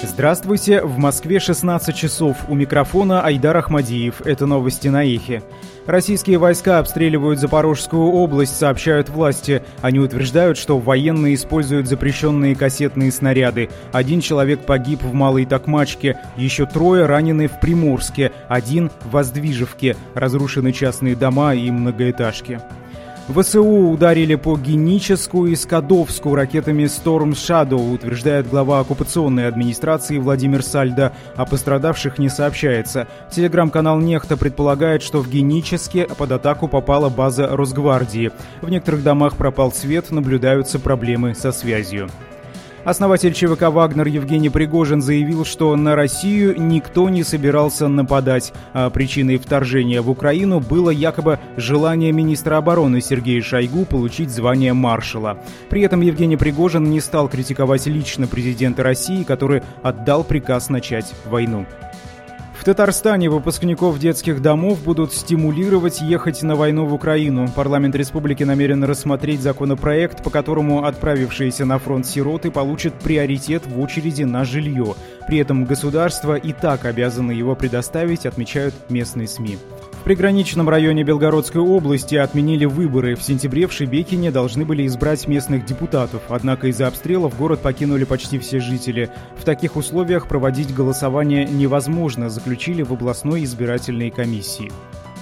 Здравствуйте, в Москве 16 часов. У микрофона Айдар Ахмадиев. Это новости на Эхе. Российские войска обстреливают Запорожскую область, сообщают власти. Они утверждают, что военные используют запрещенные кассетные снаряды. 1 человек погиб в Малой Токмачке, еще 3 ранены в Приморске, 1 в Воздвижевке. Разрушены частные дома и многоэтажки. ВСУ ударили по Геническу и Скадовску ракетами Storm Shadow, утверждает глава оккупационной администрации Владимир Сальдо. О пострадавших не сообщается. Телеграм-канал «Нехта» предполагает, что в Геническе под атаку попала база Росгвардии. В некоторых домах пропал свет, наблюдаются проблемы со связью. Основатель ЧВК «Вагнер» Евгений Пригожин заявил, что на Россию никто не собирался нападать, а причиной вторжения в Украину было якобы желание министра обороны Сергея Шойгу получить звание маршала. При этом Евгений Пригожин не стал критиковать лично президента России, который отдал приказ начать войну. В Татарстане выпускников детских домов будут стимулировать ехать на войну в Украину. Парламент республики намерен рассмотреть законопроект, по которому отправившиеся на фронт сироты получат приоритет в очереди на жилье. При этом государство и так обязано его предоставить, отмечают местные СМИ. В приграничном районе Белгородской области отменили выборы. В сентябре в Шебекине должны были избрать местных депутатов. Однако из-за обстрелов город покинули почти все жители. В таких условиях проводить голосование невозможно, заключили в областной избирательной комиссии.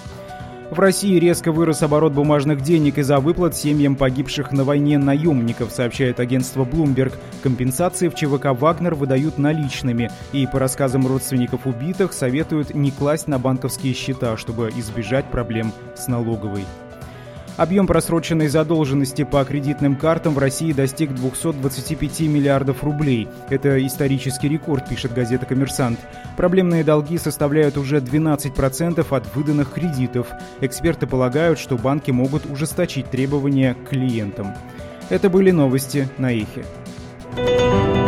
В России резко вырос оборот бумажных денег из-за выплат семьям погибших на войне наемников, сообщает агентство Bloomberg. Компенсации в ЧВК «Вагнер» выдают наличными. И, по рассказам родственников убитых, советуют не класть на банковские счета, чтобы избежать проблем с налоговой. Объем просроченной задолженности по кредитным картам в России достиг 225 миллиардов рублей. Это исторический рекорд, пишет газета «Коммерсант». Проблемные долги составляют уже 12% от выданных кредитов. Эксперты полагают, что банки могут ужесточить требования к клиентам. Это были новости на Эхе.